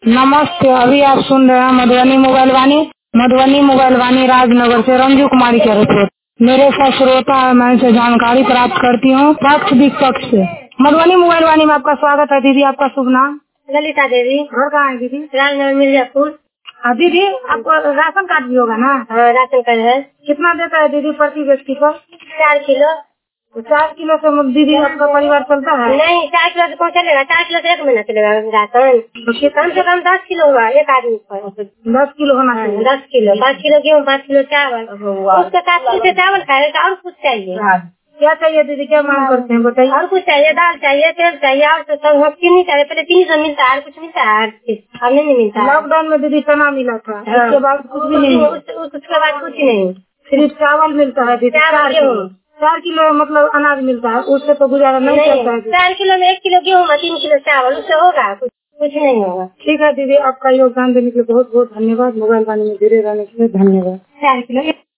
नमस्ते। अभी आप सुन रहे हैं मधुबनी मोबाइल वाणी राजनगर से रंजू कुमारी का रिपोर्ट। मेरे साथ श्रोता है, मैं इनसे जानकारी प्राप्त करती हूँ पक्ष विपक्ष से। मधुबनी मोबाइल वाणी में आपका स्वागत है। दीदी आपका शुभ नाम? ललिता देवी। घर कहाँ है दीदी? राजनगर मिर्जापुर। दीदी आपको राशन कार्ड भी होगा ना? हाँ, राशन कार्ड है। कितना देता है दीदी प्रति व्यक्ति को? 4 किलो। तो 4 किलो से दीदी आपका परिवार चलता है? नहीं, 4 किलो से कौन चलेगा? 4 किलो से 1 महीना चलेगा राशन। तो कम से कम 10 किलो हुआ एक आदमी पर। 10 किलो होना चाहिए। 10 किलो, 5 किलो गेहूँ, 5 किलो चावल। उसके साथ कुछ चावल खाएगा और कुछ चाहिए। क्या चाहिए दीदी? क्या मांग करते हैं बताइए? और कुछ चाहिए, दाल चाहिए, तेल चाहिए और तो सब चीनी चाहिए। पहले 300 मिलता है, कुछ मिलता है अब नहीं मिलता। लॉकडाउन में दीदी चना मिला था, उसके बाद कुछ भी नहीं। उसके बाद कुछ नहीं, सिर्फ चावल मिलता है दीदी। 4 किलो मतलब अनाज मिलता है, उससे तो गुजारा नहीं चलता है। 4 किलो में 1 किलो गेहूँ, 3 किलो चावल, उससे होगा? कुछ नहीं होगा। ठीक है दीदी, आपका योगदान देने के लिए बहुत बहुत धन्यवाद। मोबाइल वाणी में जुड़े रहने के लिए धन्यवाद। 4 किलो